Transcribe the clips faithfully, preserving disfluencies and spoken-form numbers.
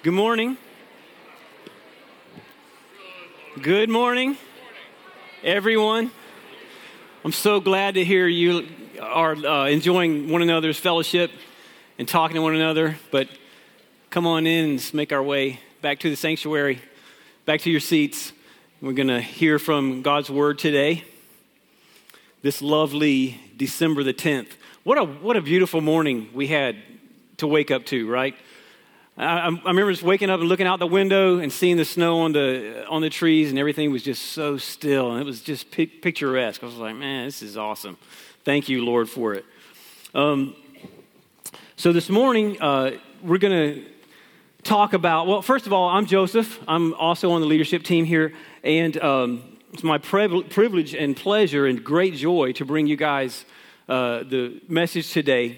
Good morning. Good morning, everyone. I'm so glad to hear you are uh, enjoying one another's fellowship and talking to one another. But come on in and let's make our way back to the sanctuary, back to your seats. We're going to hear from God's word today. This lovely December the tenth. What a what a beautiful morning we had to wake up to, right? I, I remember just waking up and looking out the window and seeing the snow on the on the trees, and everything was just so still, and it was just pic- picturesque. I was like, man, this is awesome. Thank you, Lord, for it. Um, so this morning, uh, we're going to talk about, well, first of all, I'm Joseph. I'm also on the leadership team here, and um, it's my priv- privilege and pleasure and great joy to bring you guys uh, the message today.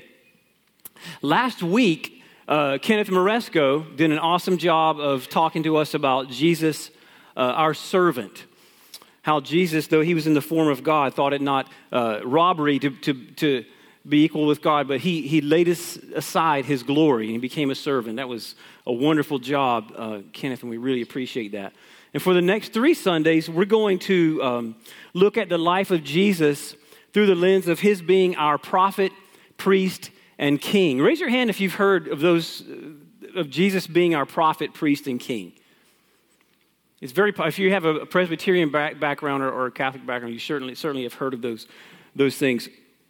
Last week, Uh, Kenneth Moresco did an awesome job of talking to us about Jesus, uh, our servant. How Jesus, though he was in the form of God, thought it not uh, robbery to, to, to be equal with God, but he, he laid his, aside his glory and he became a servant. That was a wonderful job, uh, Kenneth, and we really appreciate that. And for the next three Sundays, we're going to um, look at the life of Jesus through the lens of his being our prophet, priest, and king. Raise your hand if you've heard of those, of Jesus being our prophet, priest, and king. It's very, if you have a Presbyterian back, background or, or a Catholic background, you certainly certainly have heard of those, those things.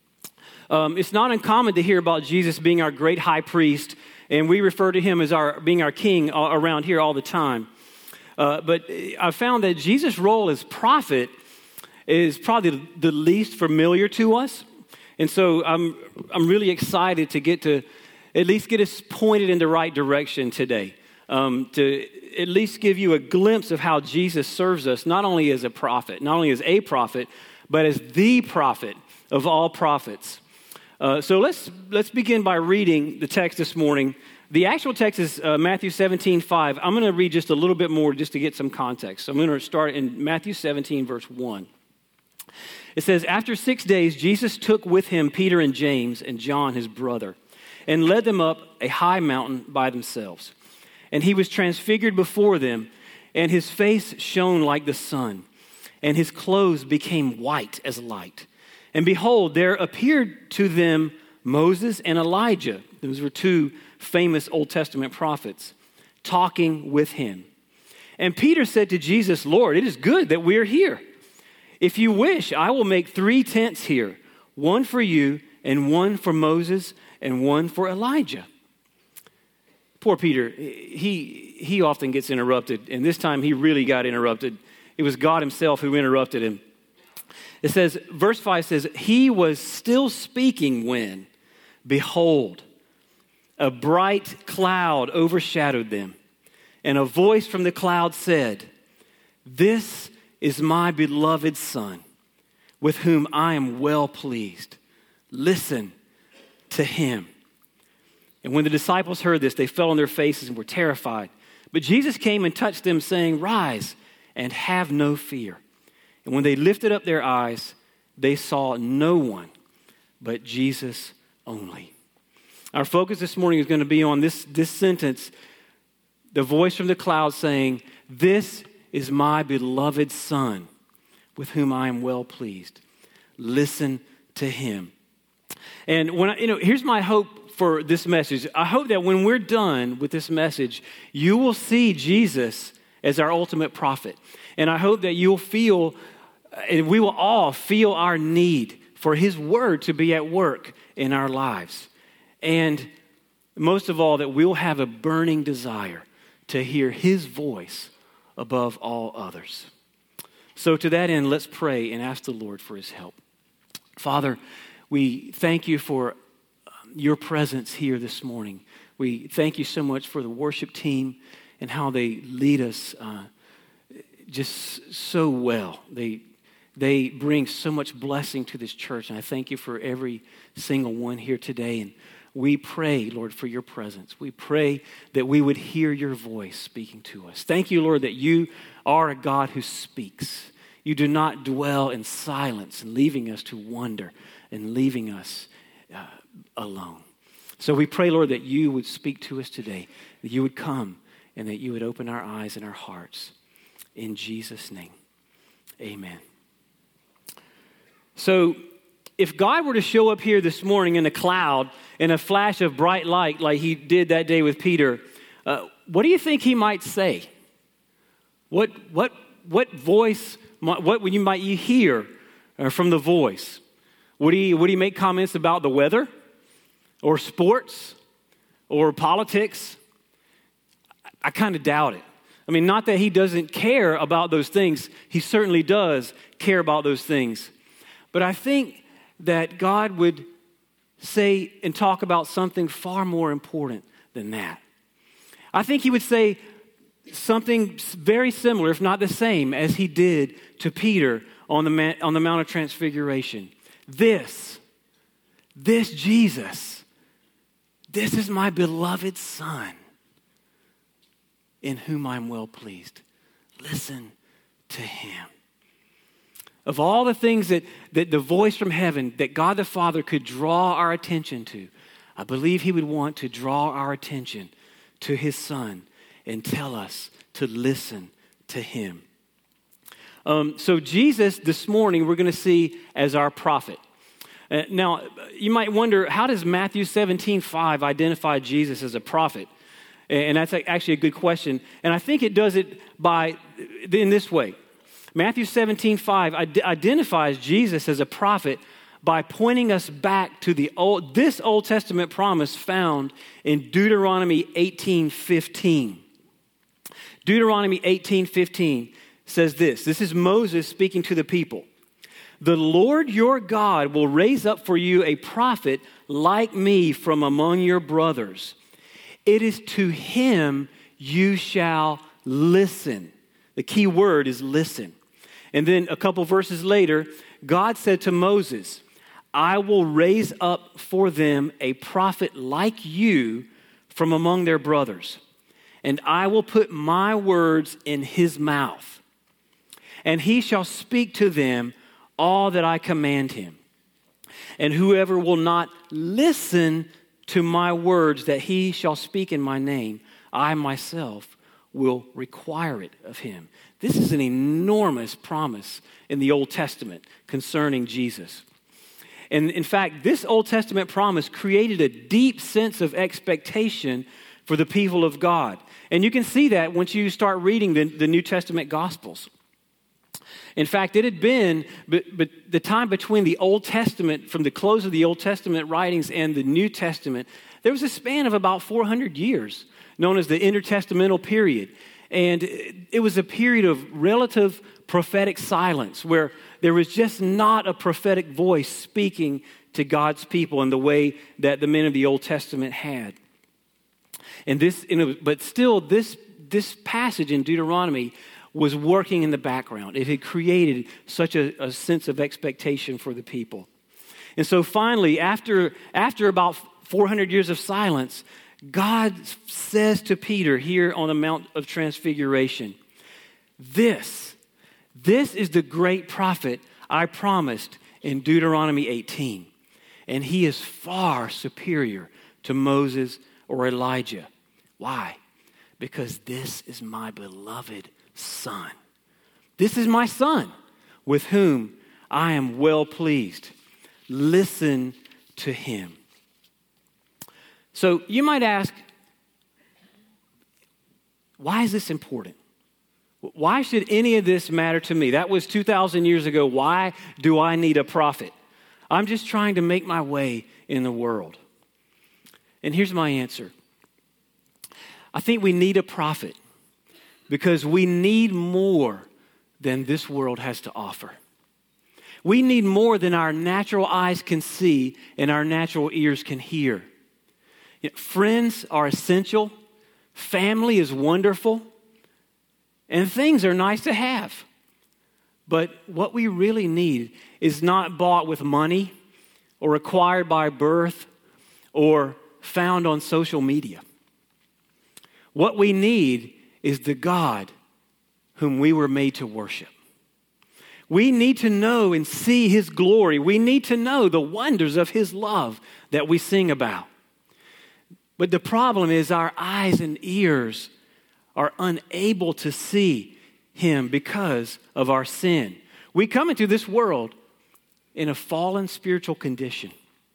Um, it's not uncommon to hear about Jesus being our great high priest, and we refer to him as our being our king around here all the time. Uh, but I found that Jesus' role as prophet is probably the least familiar to us. And so I'm I'm really excited to get to at least get us pointed in the right direction today, um, to at least give you a glimpse of how Jesus serves us, not only as a prophet, not only as a prophet, but as the prophet of all prophets. Uh, so let's let's begin by reading the text this morning. The actual text is uh, Matthew seventeen five. I'm going to read just a little bit more just to get some context. So I'm going to start in Matthew seventeen, verse one. It says, after six days, Jesus took with him Peter and James and John, his brother, and led them up a high mountain by themselves. And he was transfigured before them, and his face shone like the sun, and his clothes became white as light. And behold, there appeared to them Moses and Elijah. Those were two famous Old Testament prophets, talking with him. And Peter said to Jesus, Lord, it is good that we are here. If you wish, I will make three tents here, one for you and one for Moses and one for Elijah. Poor Peter, he he often gets interrupted, and this time he really got interrupted. It was God himself who interrupted him. It says, verse five says, he was still speaking when, behold, a bright cloud overshadowed them, and a voice from the cloud said, this is my beloved Son, with whom I am well pleased. Listen to him. And when the disciples heard this, they fell on their faces and were terrified. But Jesus came and touched them, saying, rise and have no fear. And when they lifted up their eyes, they saw no one but Jesus only. Our focus this morning is going to be on this, this sentence, the voice from the cloud saying, this is my beloved Son, with whom I am well pleased. Listen to him. And when I, you know, here's my hope for this message. I hope that when we're done with this message, you will see Jesus as our ultimate prophet. And I hope that you'll feel, and we will all feel our need for his word to be at work in our lives. And most of all, that we'll have a burning desire to hear his voice above all others. So to that end, let's pray and ask the Lord for his help. Father, we thank you for your presence here this morning. We thank you so much for the worship team and how they lead us uh, just so well. They they bring so much blessing to this church, and I thank you for every single one here today. And we pray, Lord, for your presence. We pray that we would hear your voice speaking to us. Thank you, Lord, that you are a God who speaks. You do not dwell in silence and leaving us to wonder and leaving us uh, alone. So we pray, Lord, that you would speak to us today, that you would come and that you would open our eyes and our hearts. In Jesus' name, amen. So if God were to show up here this morning in a cloud, in a flash of bright light like he did that day with Peter, uh, what do you think he might say? What what what voice, what would you might you hear uh, from the voice? Would he, would he make comments about the weather or sports or politics? I, I kind of doubt it. I mean, not that he doesn't care about those things. He certainly does care about those things. But I think that God would say and talk about something far more important than that. I think he would say something very similar, if not the same, as he did to Peter on the, man, on the Mount of Transfiguration. This, this Jesus, this is my beloved Son, in whom I'm well pleased. Listen to him. Of all the things that, that the voice from heaven, that God the Father could draw our attention to, I believe he would want to draw our attention to his Son and tell us to listen to him. Um, so Jesus, this morning, we're going to see as our prophet. Uh, now, you might wonder, how does Matthew seventeen five identify Jesus as a prophet? And that's actually a good question. And I think it does it by in this way. Matthew seventeen five identifies Jesus as a prophet by pointing us back to the old, this Old Testament promise found in Deuteronomy eighteen fifteen. Deuteronomy eighteen fifteen says this. This is Moses speaking to the people. The Lord your God will raise up for you a prophet like me from among your brothers. It is to him you shall listen. The key word is listen. And then a couple verses later, God said to Moses, I will raise up for them a prophet like you from among their brothers, and I will put my words in his mouth, and he shall speak to them all that I command him. And whoever will not listen to my words that he shall speak in my name, I myself will require it of him. This is an enormous promise in the Old Testament concerning Jesus. And in fact, this Old Testament promise created a deep sense of expectation for the people of God. And you can see that once you start reading the, the New Testament Gospels. In fact, it had been but, but the time between the Old Testament, from the close of the Old Testament writings and the New Testament, there was a span of about four hundred years, known as the intertestamental period. And it was a period of relative prophetic silence where there was just not a prophetic voice speaking to God's people in the way that the men of the Old Testament had. And this, you know, but still, this this passage in Deuteronomy was working in the background. It had created such a, a sense of expectation for the people. And so finally, after, after about four hundred years of silence, God says to Peter here on the Mount of Transfiguration, this, this is the great prophet I promised in Deuteronomy eighteen. And he is far superior to Moses or Elijah. Why? Because this is my beloved Son. This is my Son with whom I am well pleased. Listen to him. So you might ask, why is this important? Why should any of this matter to me? That was two thousand years ago. Why do I need a prophet? I'm just trying to make my way in the world. And here's my answer. I think we need a prophet because we need more than this world has to offer. We need more than our natural eyes can see and our natural ears can hear. You know, friends are essential. Family is wonderful. And things are nice to have. But what we really need is not bought with money or acquired by birth or found on social media. What we need is the God whom we were made to worship. We need to know and see his glory. We need to know the wonders of his love that we sing about. But the problem is our eyes and ears are unable to see him because of our sin. We come into this world in a fallen spiritual condition.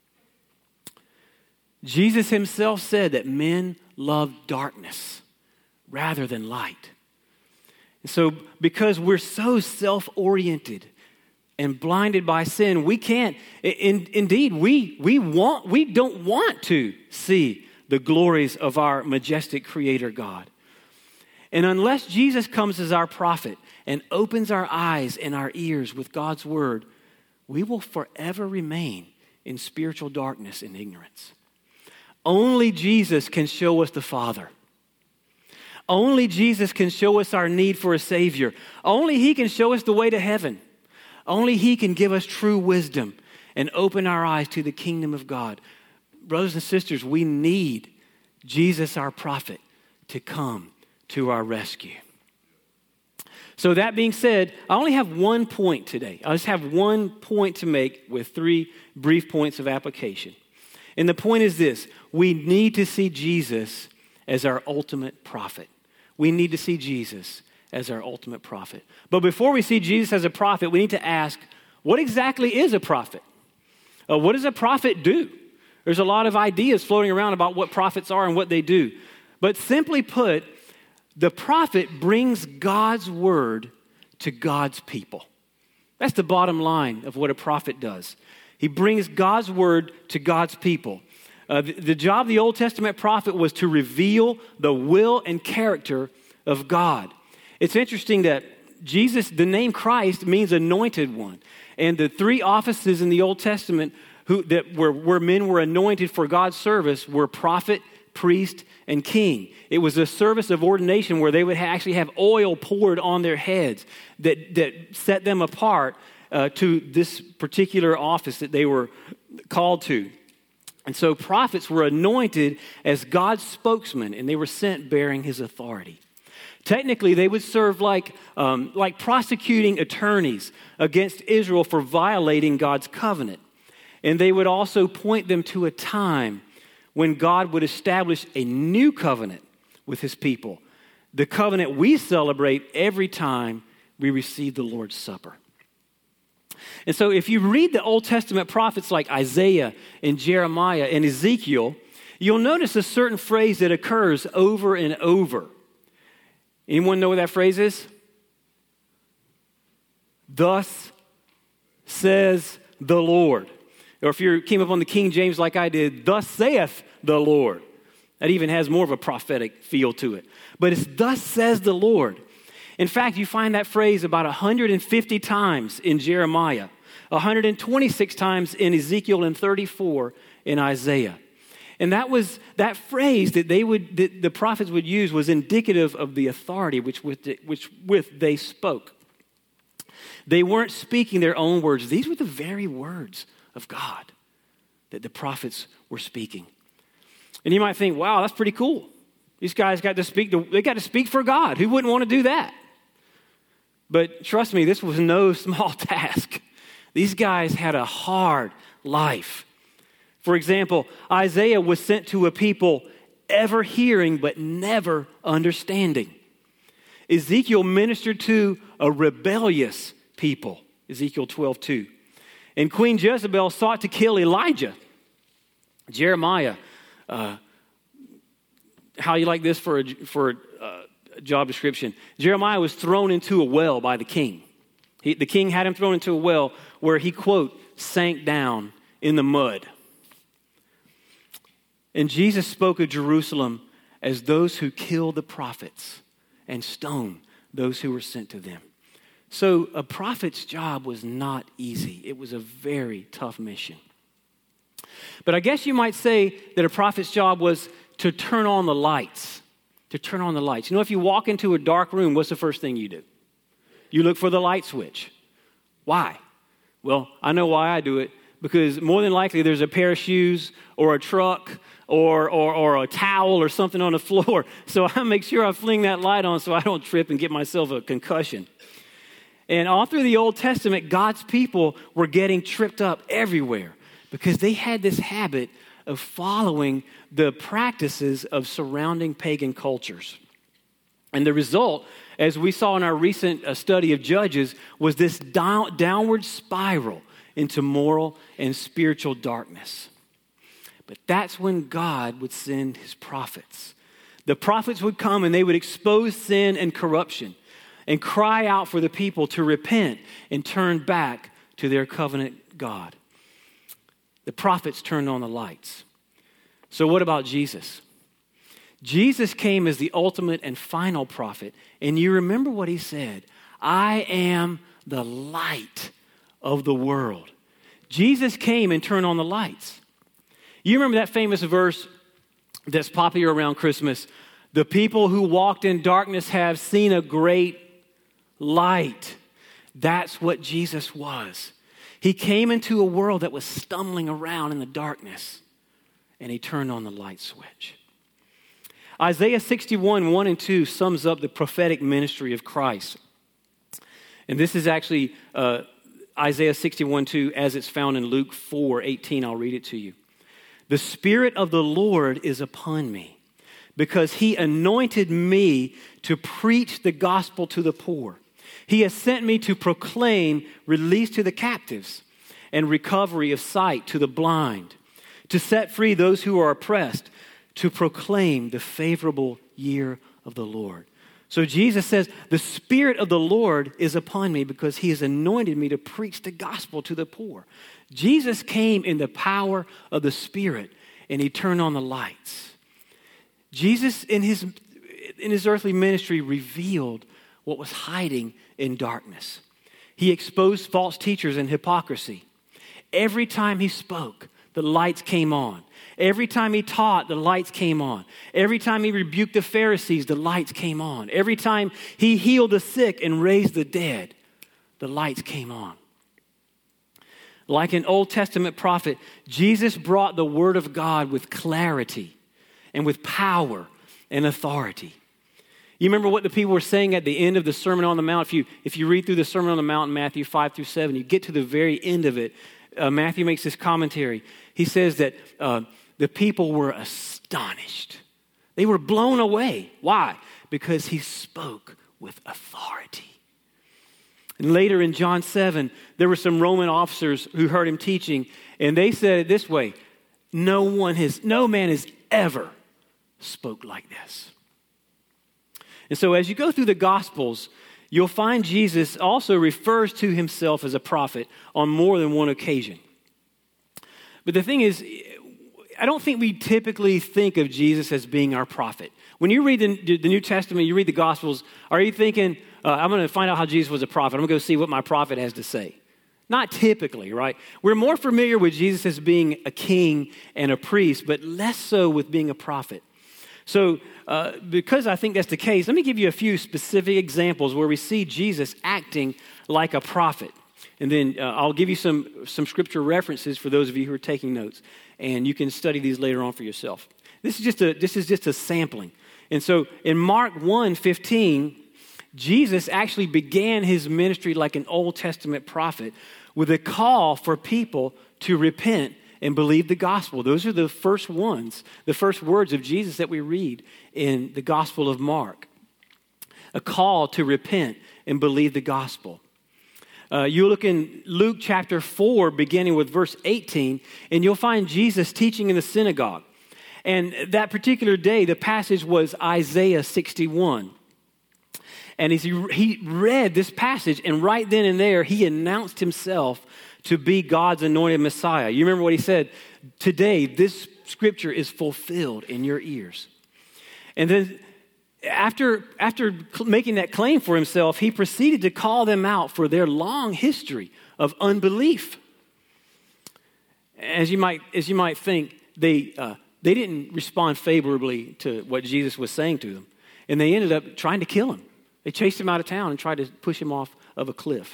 Jesus himself said that men love darkness rather than light. And so because we're so self-oriented and blinded by sin, we can't, in, indeed, we, we, want, we don't want to see the glories of our majestic Creator God. And unless Jesus comes as our prophet and opens our eyes and our ears with God's word, we will forever remain in spiritual darkness and ignorance. Only Jesus can show us the Father. Only Jesus can show us our need for a Savior. Only He can show us the way to heaven. Only He can give us true wisdom and open our eyes to the kingdom of God. Brothers and sisters, we need Jesus, our prophet, to come to our rescue. So that being said, I only have one point today. I just have one point to make with three brief points of application. And the point is this: we need to see Jesus as our ultimate prophet. We need to see Jesus as our ultimate prophet. But before we see Jesus as a prophet, we need to ask, what exactly is a prophet? Uh, what does a prophet do? There's a lot of ideas floating around about what prophets are and what they do. But simply put, the prophet brings God's word to God's people. That's the bottom line of what a prophet does. He brings God's word to God's people. Uh, the, the job of the Old Testament prophet was to reveal the will and character of God. It's interesting that Jesus, the name Christ, means anointed one. And the three offices in the Old Testament who, that were, where men were anointed for God's service were prophet, priest, and king. It was a service of ordination where they would ha- actually have oil poured on their heads that, that set them apart uh, to this particular office that they were called to. And so prophets were anointed as God's spokesman, and they were sent bearing his authority. Technically, they would serve like, um, like prosecuting attorneys against Israel for violating God's covenant. And they would also point them to a time when God would establish a new covenant with his people, the covenant we celebrate every time we receive the Lord's Supper. And so if you read the Old Testament prophets like Isaiah and Jeremiah and Ezekiel, you'll notice a certain phrase that occurs over and over. Anyone know what that phrase is? Thus says the Lord. Or if you came up on the King James like I did, thus saith the Lord. That even has more of a prophetic feel to it. But it's thus says the Lord. In fact, you find that phrase about one hundred fifty times in Jeremiah, one hundred twenty-six times in Ezekiel, and thirty-four in Isaiah. And that was that phrase that they would, that the prophets would use, was indicative of the authority which with, which with they spoke. They weren't speaking their own words. These were the very words of God that the prophets were speaking. And you might think, wow, that's pretty cool. These guys got to speak, they got to speak for God. Who wouldn't want to do that? But trust me, this was no small task. These guys had a hard life. For example, Isaiah was sent to a people ever hearing but never understanding. Ezekiel ministered to a rebellious people, Ezekiel twelve two. And Queen Jezebel sought to kill Elijah. Jeremiah, uh, how you like this for a, for a job description? Jeremiah was thrown into a well by the king. He, the king had him thrown into a well where he, quote, sank down in the mud. And Jesus spoke of Jerusalem as those who kill the prophets and stone those who were sent to them. So a prophet's job was not easy. It was a very tough mission. But I guess you might say that a prophet's job was to turn on the lights, to turn on the lights. You know, if you walk into a dark room, what's the first thing you do? You look for the light switch. Why? Well, I know why I do it, because more than likely there's a pair of shoes or a truck or, or, or a towel or something on the floor. So I make sure I fling that light on so I don't trip and get myself a concussion. And all through the Old Testament, God's people were getting tripped up everywhere because they had this habit of following the practices of surrounding pagan cultures. And the result, as we saw in our recent uh, study of Judges, was this down, downward spiral into moral and spiritual darkness. But that's when God would send his prophets. The prophets would come and they would expose sin and corruption and cry out for the people to repent and turn back to their covenant God. The prophets turned on the lights. So what about Jesus? Jesus came as the ultimate and final prophet. And you remember what he said, I am the light of the world. Jesus came and turned on the lights. You remember that famous verse that's popular around Christmas? The people who walked in darkness have seen a great light. That's what Jesus was. He came into a world that was stumbling around in the darkness, and he turned on the light switch. Isaiah sixty-one, one and two sums up the prophetic ministry of Christ. And this is actually uh, Isaiah sixty-one, two, as it's found in Luke four, eighteen. I'll read it to you. The Spirit of the Lord is upon me, because he anointed me to preach the gospel to the poor. He has sent me to proclaim release to the captives and recovery of sight to the blind, to set free those who are oppressed, to proclaim the favorable year of the Lord. So Jesus says, the Spirit of the Lord is upon me because he has anointed me to preach the gospel to the poor. Jesus came in the power of the Spirit, and he turned on the lights. Jesus, in his, in his earthly ministry, revealed what was hiding in darkness. He exposed false teachers and hypocrisy. Every time he spoke, the lights came on. Every time he taught, the lights came on. Every time he rebuked the Pharisees, the lights came on. Every time he healed the sick and raised the dead, the lights came on. Like an Old Testament prophet, Jesus brought the word of God with clarity and with power and authority. You remember what the people were saying at the end of the Sermon on the Mount? If you, if you read through the Sermon on the Mount in Matthew five through seven, you get to the very end of it. Uh, Matthew makes this commentary. He says that uh, the people were astonished. They were blown away. Why? Because he spoke with authority. And later in John seven, there were some Roman officers who heard him teaching, and they said it this way, no one has, no man has ever spoke like this. And so as you go through the Gospels, you'll find Jesus also refers to himself as a prophet on more than one occasion. But the thing is, I don't think we typically think of Jesus as being our prophet. When you read the, the New Testament, you read the Gospels, are you thinking, uh, I'm going to find out how Jesus was a prophet. I'm going to go see what my prophet has to say. Not typically, right? We're more familiar with Jesus as being a king and a priest, but less so with being a prophet. So uh, because I think that's the case, let me give you a few specific examples where we see Jesus acting like a prophet. And then uh, I'll give you some, some scripture references for those of you who are taking notes. And you can study these later on for yourself. This is just a, this is just a sampling. And so in Mark one fifteen, Jesus actually began his ministry like an Old Testament prophet with a call for people to repent and believe the gospel. Those are the first ones, the first words of Jesus that we read in the Gospel of Mark. A call to repent and believe the gospel. Uh, you look in Luke chapter four, beginning with verse eighteen, and you'll find Jesus teaching in the synagogue. And that particular day, the passage was Isaiah sixty-one. And as he, he read this passage, and right then and there, he announced himself to be God's anointed Messiah. You remember what he said? Today, this scripture is fulfilled in your ears. And then after, after making that claim for himself, he proceeded to call them out for their long history of unbelief. As you might, as you might think, they, uh, they didn't respond favorably to what Jesus was saying to them. And they ended up trying to kill him. They chased him out of town and tried to push him off of a cliff.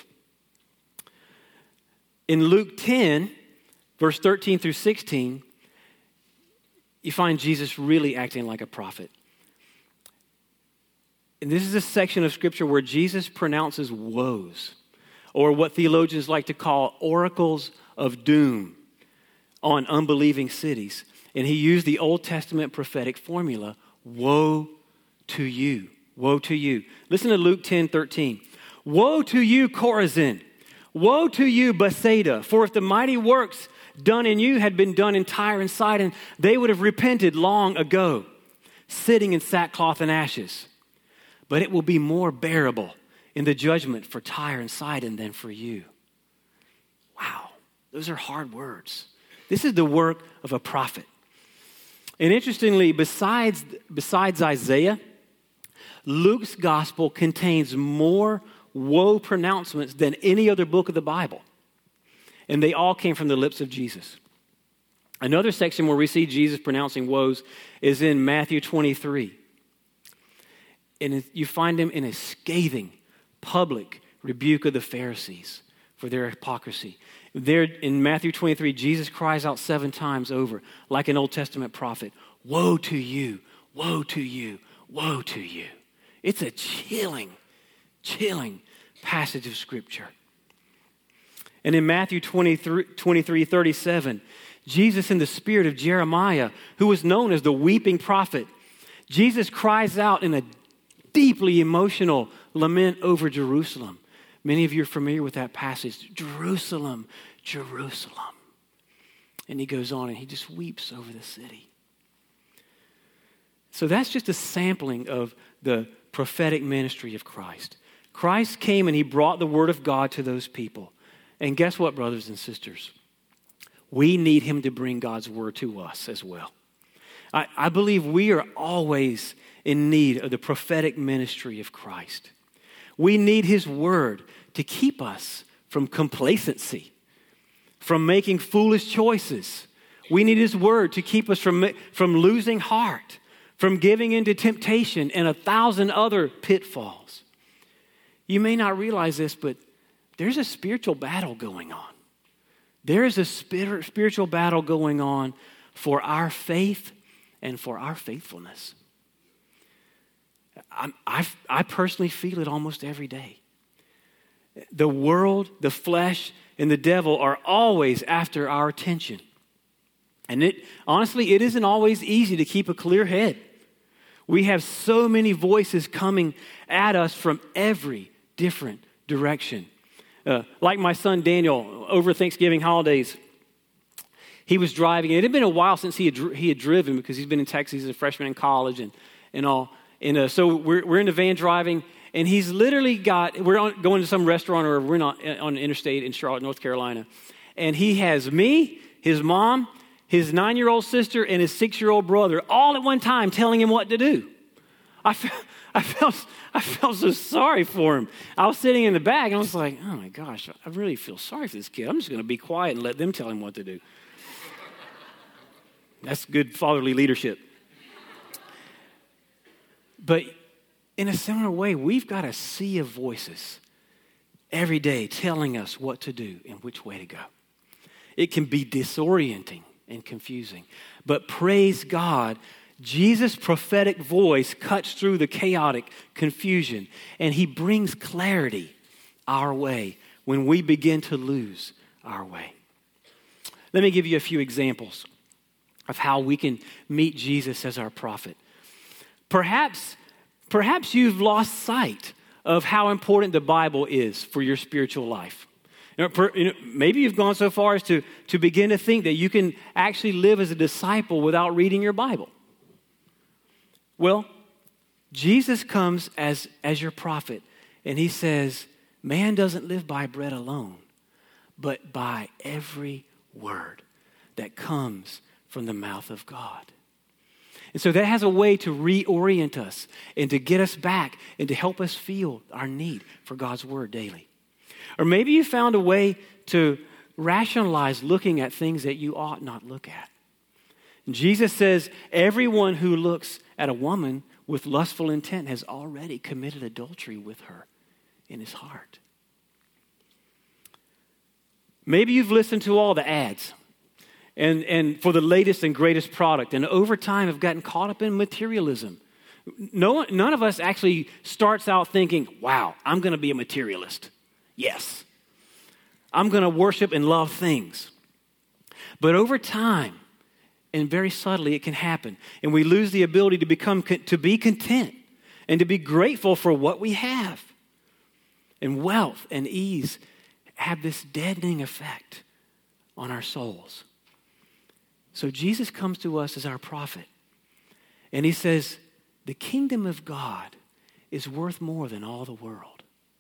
In Luke ten, verse thirteen through sixteen, you find Jesus really acting like a prophet. And this is a section of scripture where Jesus pronounces woes, or what theologians like to call oracles of doom on unbelieving cities. And he used the Old Testament prophetic formula, woe to you, Woe to you. Listen to Luke ten thirteen. Woe to you, Chorazin. Woe to you, Bethsaida. For if the mighty works done in you had been done in Tyre and Sidon, they would have repented long ago, sitting in sackcloth and ashes. But it will be more bearable in the judgment for Tyre and Sidon than for you. Wow, those are hard words. This is the work of a prophet. And interestingly, besides, besides Isaiah, Luke's gospel contains more woe pronouncements than any other book of the Bible. And they all came from the lips of Jesus. Another section where we see Jesus pronouncing woes is in Matthew twenty-three. And you find him in a scathing, public rebuke of the Pharisees for their hypocrisy. There in Matthew twenty-three, Jesus cries out seven times over, like an Old Testament prophet, woe to you, woe to you, woe to you. It's a chilling, chilling passage of Scripture. And in Matthew twenty-three, twenty-three thirty-seven, Jesus in the spirit of Jeremiah, who was known as the weeping prophet, Jesus cries out in a deeply emotional lament over Jerusalem. Many of you are familiar with that passage. Jerusalem, Jerusalem. And he goes on and he just weeps over the city. So that's just a sampling of the prophetic ministry of Christ. Christ came and he brought the word of God to those people. And guess what, brothers and sisters? We need him to bring God's word to us as well. I, I believe we are always in need of the prophetic ministry of Christ. We need his word to keep us from complacency, from making foolish choices. We need his word to keep us from, from losing heart, from giving into temptation and a thousand other pitfalls. You may not realize this, but there's a spiritual battle going on. There is a spirit, spiritual battle going on for our faith and for our faithfulness. I, I, I personally feel it almost every day. The world, the flesh, and the devil are always after our attention. And it honestly, it isn't always easy to keep a clear head. We have so many voices coming at us from every different direction. Uh, like my son Daniel, over Thanksgiving holidays, he was driving. It had been a while since he had he had driven because he's been in Texas. He's a freshman in college and, and all. And uh, so we're we're in the van driving, and he's literally got, we're on, going to some restaurant or we're not on the interstate in Charlotte, North Carolina. And he has me, his mom, his nine-year-old sister, and his six-year-old brother all at one time telling him what to do. I felt, I felt, I felt so sorry for him. I was sitting in the back, and I was like, oh my gosh, I really feel sorry for this kid. I'm just going to be quiet and let them tell him what to do. That's good fatherly leadership. But in a similar way, we've got a sea of voices every day telling us what to do and which way to go. It can be disorienting and confusing. But praise God, Jesus' prophetic voice cuts through the chaotic confusion, and he brings clarity our way when we begin to lose our way. Let me give you a few examples of how we can meet Jesus as our prophet. Perhaps, perhaps you've lost sight of how important the Bible is for your spiritual life. You know, per, you know, maybe you've gone so far as to, to begin to think that you can actually live as a disciple without reading your Bible. Well, Jesus comes as, as your prophet, and he says, man doesn't live by bread alone, but by every word that comes from the mouth of God. And so that has a way to reorient us and to get us back and to help us feel our need for God's word daily. Or maybe you found a way to rationalize looking at things that you ought not look at. And Jesus says, everyone who looks at a woman with lustful intent has already committed adultery with her in his heart. Maybe you've listened to all the ads and, and for the latest and greatest product, and over time have gotten caught up in materialism. No, none of us actually starts out thinking, wow, I'm going to be a materialist. Yes. I'm going to worship and love things. But over time, and very subtly, it can happen, and we lose the ability to become to be content and to be grateful for what we have. And wealth and ease have this deadening effect on our souls. So Jesus comes to us as our prophet, and he says, the kingdom of God is worth more than all the world.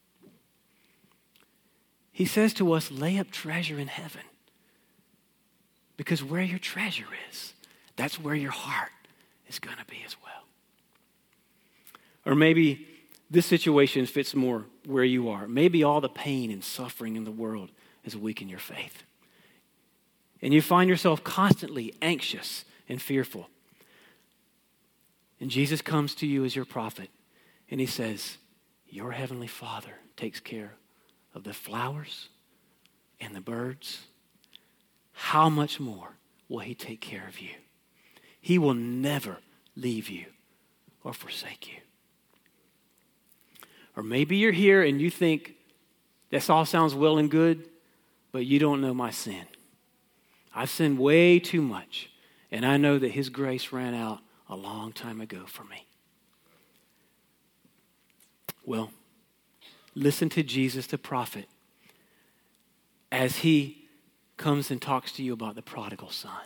He says to us, lay up treasure in heaven, because where your treasure is, that's where your heart is going to be as well. Or maybe this situation fits more where you are. Maybe all the pain and suffering in the world has weakened your faith. And you find yourself constantly anxious and fearful. And Jesus comes to you as your prophet, and he says, your heavenly Father takes care of the flowers and the birds. How much more will he take care of you? He will never leave you or forsake you. Or maybe you're here and you think, this all sounds well and good, but you don't know my sin. I've sinned way too much, and I know that his grace ran out a long time ago for me. Well, listen to Jesus the prophet as he comes and talks to you about the prodigal son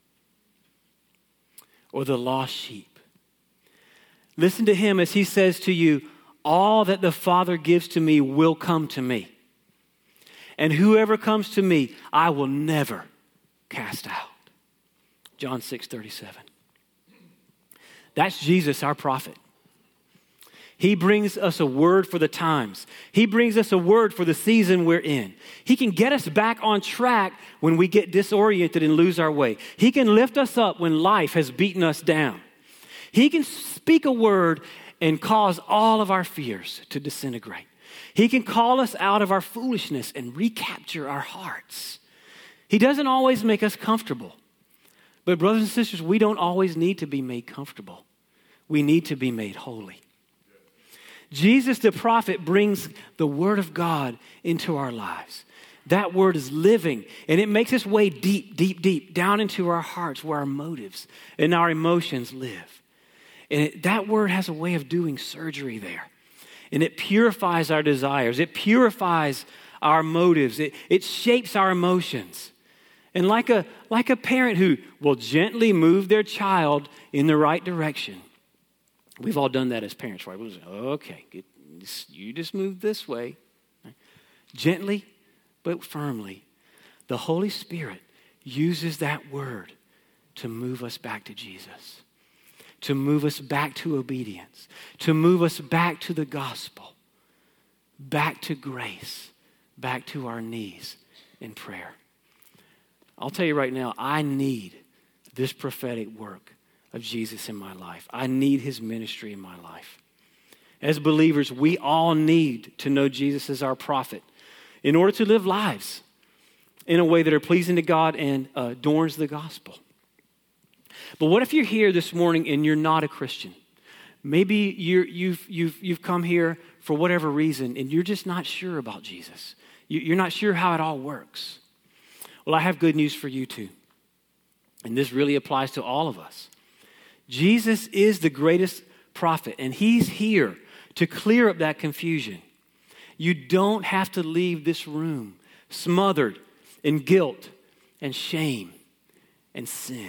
or the lost sheep. Listen to him as he says to you, all that the Father gives to me will come to me. And whoever comes to me, I will never cast out. John six thirty-seven. That's Jesus, our prophet. He brings us a word for the times. He brings us a word for the season we're in. He can get us back on track when we get disoriented and lose our way. He can lift us up when life has beaten us down. He can speak a word and cause all of our fears to disintegrate. He can call us out of our foolishness and recapture our hearts. He doesn't always make us comfortable. But brothers and sisters, we don't always need to be made comfortable. We need to be made holy. Jesus the prophet brings the word of God into our lives. That word is living, and it makes its way deep, deep, deep down into our hearts where our motives and our emotions live. And it, that word has a way of doing surgery there. And it purifies our desires. It purifies our motives. It, it shapes our emotions. And like a, like a parent who will gently move their child in the right direction. We've all done that as parents, right? We'll say, okay, get, you just move this way. Right? Gently but firmly, the Holy Spirit uses that word to move us back to Jesus, to move us back to obedience, to move us back to the gospel, back to grace, back to our knees in prayer. I'll tell you right now, I need this prophetic work of Jesus in my life. I need his ministry in my life. As believers, we all need to know Jesus as our prophet in order to live lives in a way that are pleasing to God and uh, adorns the gospel. But what if you're here this morning and you're not a Christian? Maybe you're, you've, you've, you've come here for whatever reason and you're just not sure about Jesus. You, you're not sure how it all works. Well, I have good news for you too. And this really applies to all of us. Jesus is the greatest prophet, and he's here to clear up that confusion. You don't have to leave this room smothered in guilt and shame and sin.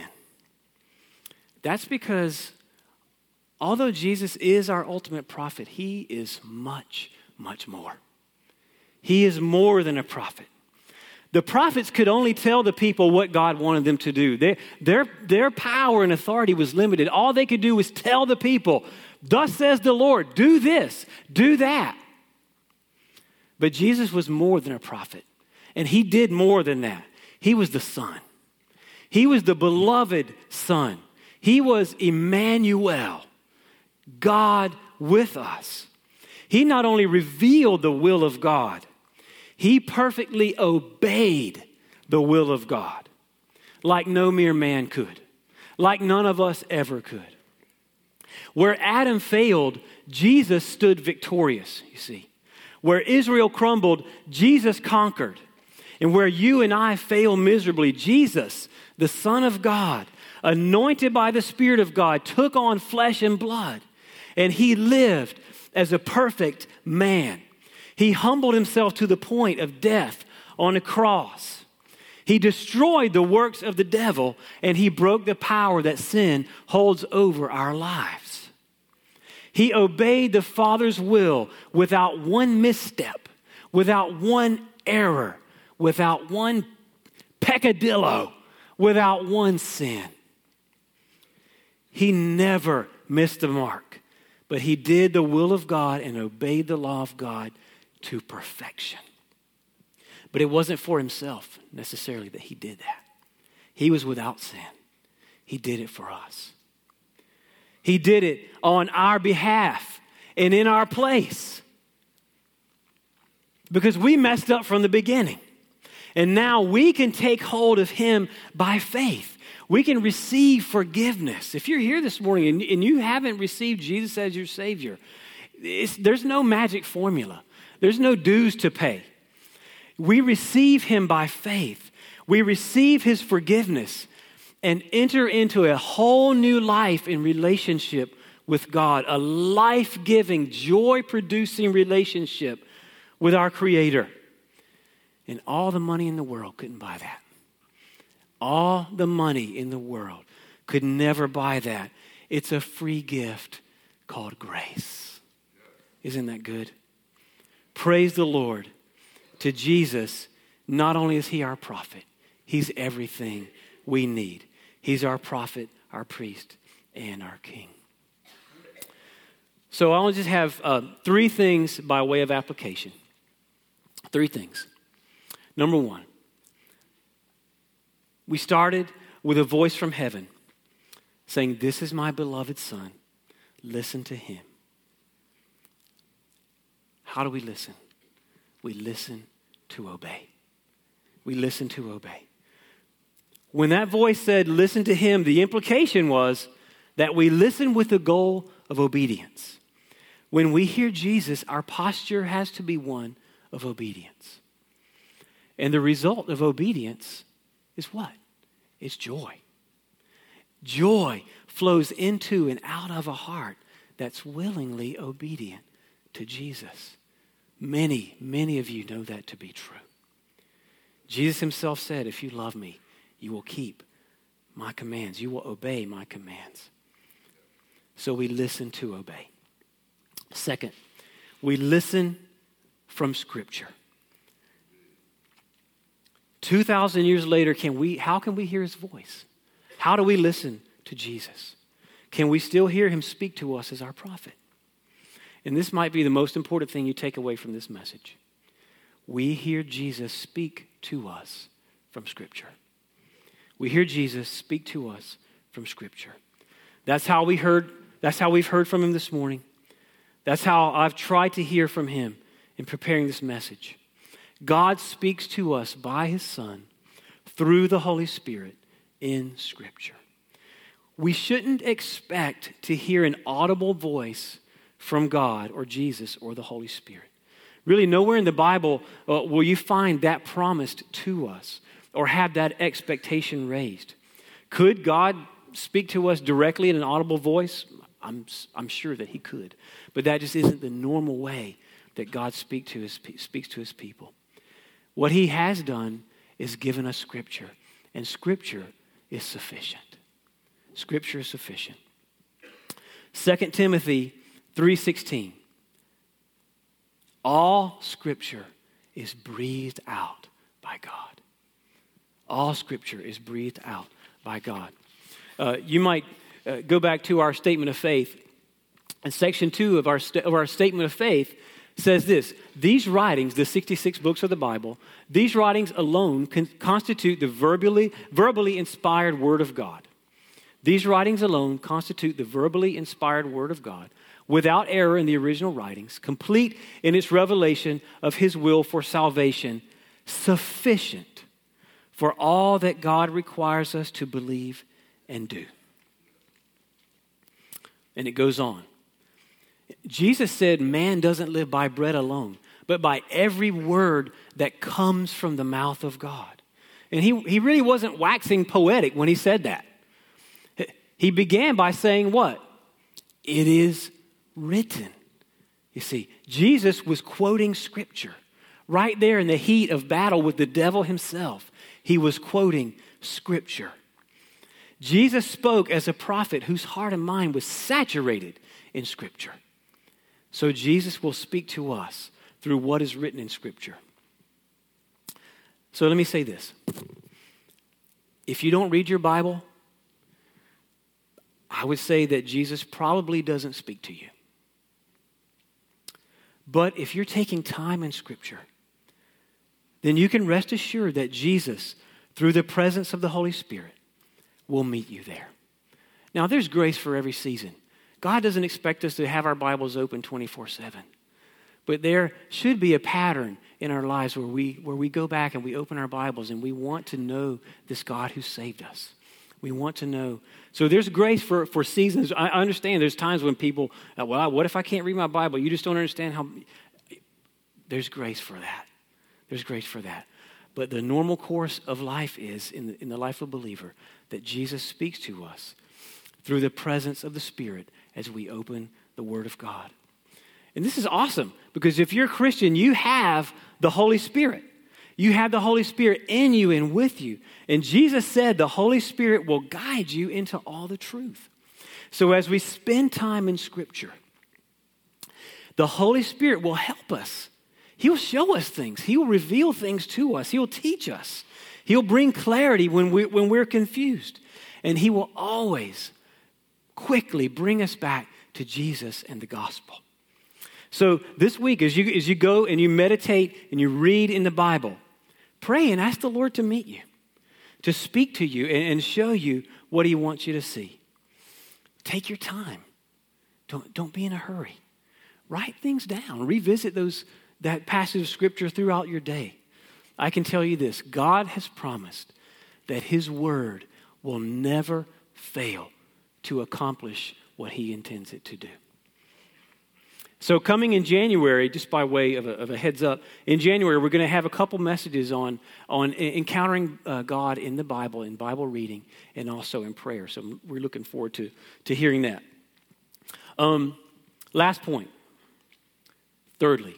That's because although Jesus is our ultimate prophet, he is much, much more. He is more than a prophet. The prophets could only tell the people what God wanted them to do. They, their, their power and authority was limited. All they could do was tell the people, thus says the Lord, do this, do that. But Jesus was more than a prophet, and he did more than that. He was the Son. He was the beloved Son. He was Emmanuel, God with us. He not only revealed the will of God, he perfectly obeyed the will of God like no mere man could, like none of us ever could. Where Adam failed, Jesus stood victorious, you see. Where Israel crumbled, Jesus conquered. And where you and I fail miserably, Jesus, the Son of God, anointed by the Spirit of God, took on flesh and blood And he lived as a perfect man. He humbled himself to the point of death on a cross. He destroyed the works of the devil, and he broke the power that sin holds over our lives. He obeyed the Father's will without one misstep, without one error, without one peccadillo, without one sin. He never missed the mark, but he did the will of God and obeyed the law of God to perfection. But it wasn't for himself necessarily that he did that. He was without sin. He did it for us. He did it on our behalf and in our place. Because we messed up from the beginning. And now we can take hold of him by faith. We can receive forgiveness. If you're here this morning and, and you haven't received Jesus as your Savior, it's, there's no magic formula. There's no dues to pay. We receive him by faith. We receive his forgiveness and enter into a whole new life in relationship with God, a life-giving, joy-producing relationship with our Creator. And all the money in the world couldn't buy that. All the money in the world could never buy that. It's a free gift called grace. Isn't that good? Praise the Lord. To Jesus, not only is he our prophet, he's everything we need. He's our prophet, our priest, and our king. So I want to just have uh, three things by way of application. Three things. Number one, we started with a voice from heaven saying, "This is my beloved Son. Listen to him." How do we listen? We listen to obey. We listen to obey. When that voice said, "Listen to him," the implication was that we listen with the goal of obedience. When we hear Jesus, our posture has to be one of obedience. And the result of obedience is what? It's joy. Joy flows into and out of a heart that's willingly obedient to Jesus. Many, many of you know that to be true. Jesus himself said, "If you love me, you will keep my commands. You will obey my commands." So we listen to obey. Second, we listen from Scripture. two thousand years later, can we? how can we hear his voice? How do we listen to Jesus? Can we still hear him speak to us as our prophet? And this might be the most important thing you take away from this message. We hear Jesus speak to us from Scripture. We hear Jesus speak to us from Scripture. That's how we heard, that's how we've heard from him this morning. That's how I've tried to hear from him in preparing this message. God speaks to us by his Son through the Holy Spirit in Scripture. We shouldn't expect to hear an audible voice from God or Jesus or the Holy Spirit. Really, nowhere in the Bible uh, will you find that promised to us or have that expectation raised. Could God speak to us directly in an audible voice? I'm, I'm sure that he could. But that just isn't the normal way that God speak to his, speaks to his people. What he has done is given us Scripture, and Scripture is sufficient. Scripture is sufficient. Second Timothy three sixteen. All Scripture is breathed out by God. All Scripture is breathed out by God. Uh, you might uh, go back to our statement of faith. And section two of our, st- of our statement of faith says this: these writings, the sixty-six books of the Bible, these writings alone con- constitute the verbally, verbally inspired Word of God. These writings alone constitute the verbally inspired Word of God, without error in the original writings, complete in its revelation of his will for salvation, sufficient for all that God requires us to believe and do. And it goes on. Jesus said, man doesn't live by bread alone, but by every word that comes from the mouth of God. And he, he really wasn't waxing poetic when he said that. He began by saying what? It is written. You see, Jesus was quoting Scripture. Right there in the heat of battle with the devil himself, he was quoting Scripture. Jesus spoke as a prophet whose heart and mind was saturated in Scripture. So Jesus will speak to us through what is written in Scripture. So let me say this. If you don't read your Bible, I would say that Jesus probably doesn't speak to you. But if you're taking time in Scripture, then you can rest assured that Jesus, through the presence of the Holy Spirit, will meet you there. Now, there's grace for every season. God doesn't expect us to have our Bibles open twenty-four seven. But there should be a pattern in our lives where we, where we go back and we open our Bibles and we want to know this God who saved us. We want to know. So there's grace for, for seasons. I understand there's times when people, well, what if I can't read my Bible? You just don't understand how. There's grace for that. There's grace for that. But the normal course of life is, in the, in the life of a believer, that Jesus speaks to us through the presence of the Spirit as we open the Word of God. And this is awesome, because if you're a Christian, you have the Holy Spirit. You have the Holy Spirit in you and with you. And Jesus said the Holy Spirit will guide you into all the truth. So as we spend time in Scripture, the Holy Spirit will help us. He'll show us things. He will reveal things to us. He'll teach us. He'll bring clarity when, we, when we're confused. And he will always quickly bring us back to Jesus and the gospel. So this week, as you, as you go and you meditate and you read in the Bible, pray and ask the Lord to meet you, to speak to you and, and show you what he wants you to see. Take your time. Don't, don't be in a hurry. Write things down. Revisit those that passage of Scripture throughout your day. I can tell you this, God has promised that his word will never fail to accomplish what he intends it to do. So coming in January, just by way of a, of a heads up, in January we're going to have a couple messages on, on encountering uh, God in the Bible, in Bible reading, and also in prayer. So we're looking forward to, to hearing that. Um, last point. Thirdly,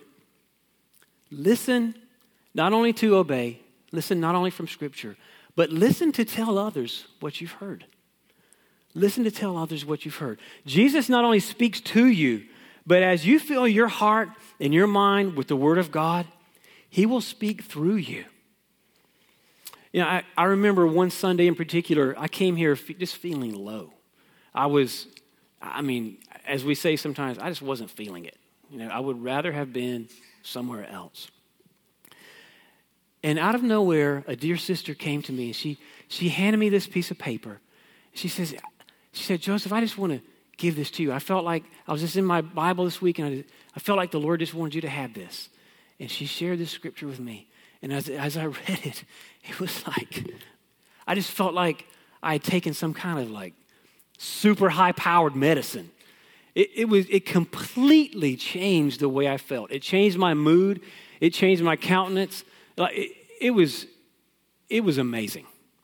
listen not only to obey, listen not only from Scripture, but listen to tell others what you've heard. Listen to tell others what you've heard. Jesus not only speaks to you, but as you fill your heart and your mind with the Word of God, he will speak through you. You know, I, I remember one Sunday in particular, I came here just feeling low. I was, I mean, as we say sometimes, I just wasn't feeling it. You know, I would rather have been somewhere else. And out of nowhere, a dear sister came to me and she she handed me this piece of paper. She says, she said, Joseph, I just want to give this to you. I felt like I was just in my Bible this week, and I, I felt like the Lord just wanted you to have this. And she shared this scripture with me. And as, as I read it, it was like, I just felt like I had taken some kind of like super high-powered medicine. It, it was it completely changed the way I felt. It changed my mood. It changed my countenance. Like it, it was, it was amazing.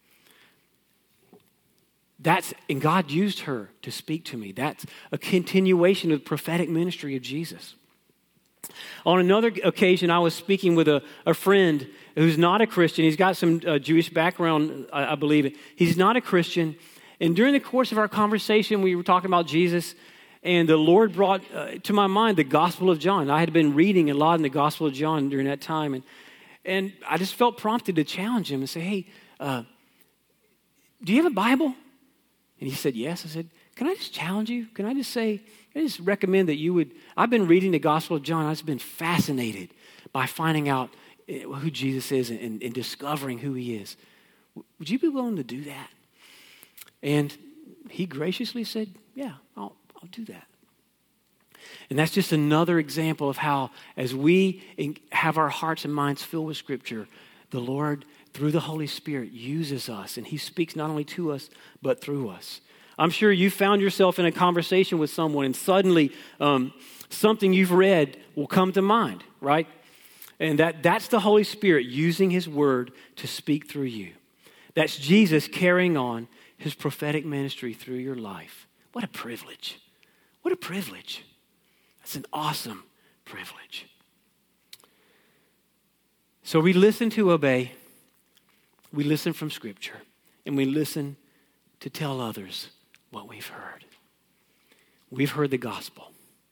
That's, and God used her to speak to me. That's a continuation of the prophetic ministry of Jesus. On another occasion, I was speaking with a, a friend who's not a Christian. He's got some uh, Jewish background, I, I believe. He's not a Christian. And during the course of our conversation, we were talking about Jesus, and the Lord brought uh, to my mind the Gospel of John. I had been reading a lot in the Gospel of John during that time, and, and I just felt prompted to challenge him and say, hey, uh, do you have a Bible? And he said, yes. I said, can I just challenge you? Can I just say, I just recommend that you would, I've been reading the Gospel of John. I've been fascinated by finding out who Jesus is and, and, and discovering who he is. Would you be willing to do that? And he graciously said, yeah, I'll, I'll do that. And that's just another example of how, as we have our hearts and minds filled with Scripture, the Lord, through the Holy Spirit, uses us, and he speaks not only to us, but through us. I'm sure you found yourself in a conversation with someone, and suddenly um, something you've read will come to mind, right? And that, that's the Holy Spirit using his word to speak through you. That's Jesus carrying on his prophetic ministry through your life. What a privilege. What a privilege. That's an awesome privilege. So we listen to obey, we listen from Scripture, and we listen to tell others what we've heard. We've heard the gospel.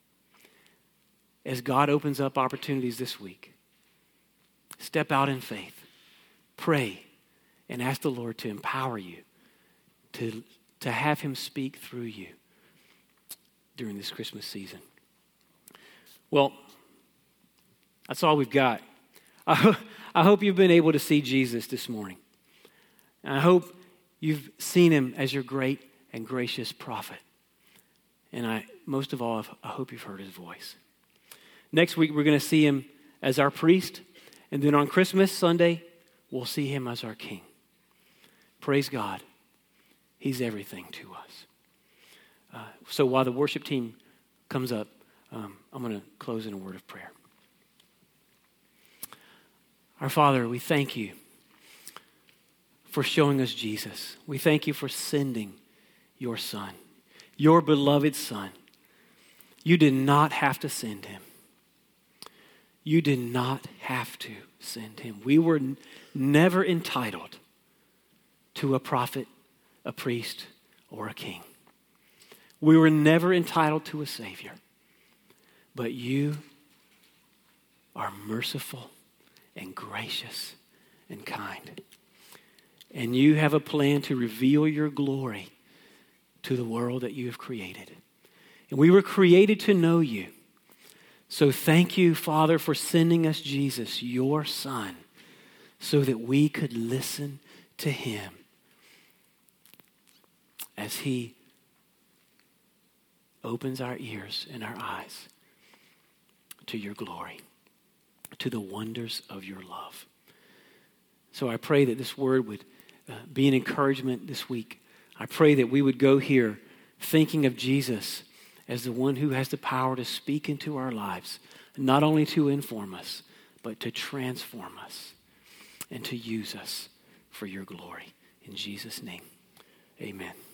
As God opens up opportunities this week, step out in faith, pray, and ask the Lord to empower you, to, to have him speak through you during this Christmas season. Well, that's all we've got. I, ho- I hope you've been able to see Jesus this morning. And I hope you've seen him as your great and gracious prophet. And I, most of all, I hope you've heard his voice. Next week, we're going to see him as our priest. And then on Christmas Sunday, we'll see him as our king. Praise God. He's everything to us. Uh, so while the worship team comes up, um, I'm going to close in a word of prayer. Our Father, we thank you for showing us Jesus. We thank you for sending your Son, your beloved Son. You did not have to send him. You did not have to send him. We were n- never entitled to a prophet, a priest, or a king. We were never entitled to a Savior. But you are merciful and gracious and kind. And you have a plan to reveal your glory to the world that you have created. And we were created to know you. So thank you, Father, for sending us Jesus, your Son, so that we could listen to him as he opens our ears and our eyes to your glory, to the wonders of your love. So I pray that this word would uh, be an encouragement this week. I pray that we would go here thinking of Jesus as the one who has the power to speak into our lives, not only to inform us, but to transform us and to use us for your glory. In Jesus' name, amen.